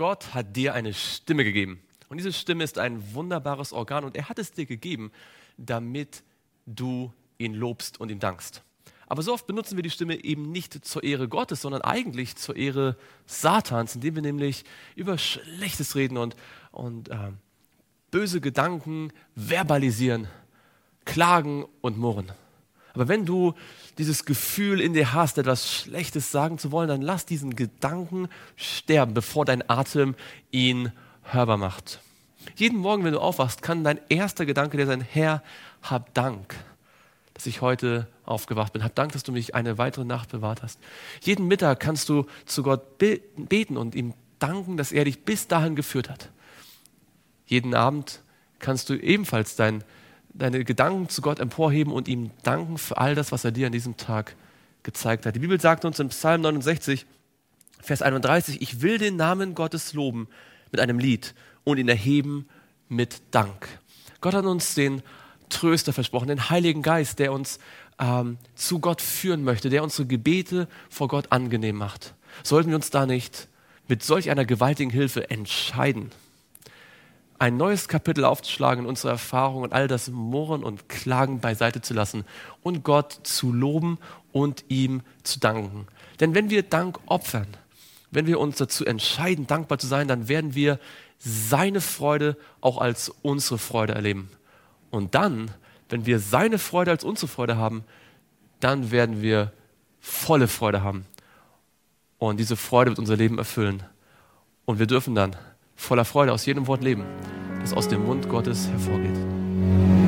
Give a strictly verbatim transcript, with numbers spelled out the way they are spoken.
Gott hat dir eine Stimme gegeben. Und diese Stimme ist ein wunderbares Organ und er hat es dir gegeben, damit du ihn lobst und ihm dankst. Aber so oft benutzen wir die Stimme eben nicht zur Ehre Gottes, sondern eigentlich zur Ehre Satans, indem wir nämlich über Schlechtes reden und, und äh, böse Gedanken verbalisieren, klagen und murren. Aber wenn du dieses Gefühl in dir hast, etwas Schlechtes sagen zu wollen, dann lass diesen Gedanken sterben, bevor dein Atem ihn hörbar macht. Jeden Morgen, wenn du aufwachst, kann dein erster Gedanke der sein: Herr, hab Dank, dass ich heute aufgewacht bin. Hab Dank, dass du mich eine weitere Nacht bewahrt hast. Jeden Mittag kannst du zu Gott beten und ihm danken, dass er dich bis dahin geführt hat. Jeden Abend kannst du ebenfalls dein, deine Gedanken zu Gott emporheben und ihm danken für all das, was er dir an diesem Tag gezeigt hat. Die Bibel sagt uns in Psalm neunundsechzig, Vers einunddreißig, ich will den Namen Gottes loben mit einem Lied und ihn erheben mit Dank. Gott hat uns den Tröster versprochen, den Heiligen Geist, der uns ähm, zu Gott führen möchte, der unsere Gebete vor Gott angenehm macht. Sollten wir uns da nicht mit solch einer gewaltigen Hilfe entscheiden, ein neues Kapitel aufzuschlagen in unserer Erfahrung und all das Murren und Klagen beiseite zu lassen und Gott zu loben und ihm zu danken. Denn wenn wir Dank opfern, wenn wir uns dazu entscheiden, dankbar zu sein, dann werden wir seine Freude auch als unsere Freude erleben. Und dann, wenn wir seine Freude als unsere Freude haben, dann werden wir volle Freude haben. Und diese Freude wird unser Leben erfüllen. Und wir dürfen dann voller Freude aus jedem Wort leben, das aus dem Mund Gottes hervorgeht.